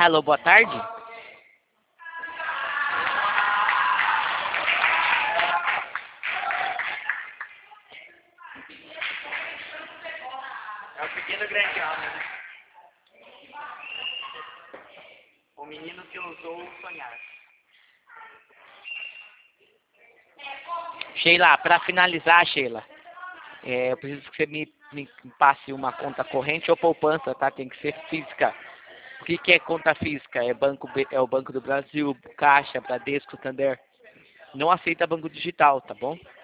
Hello, boa tarde. É o pequeno grande homem, né? O menino que ousou sonhar. Sheila, para finalizar, Sheila, eu preciso que você me passe uma conta corrente ou poupança, tá? Tem que ser física. O que é conta física? É o Banco do Brasil, Caixa, Bradesco, Santander. Não aceita banco digital, tá bom?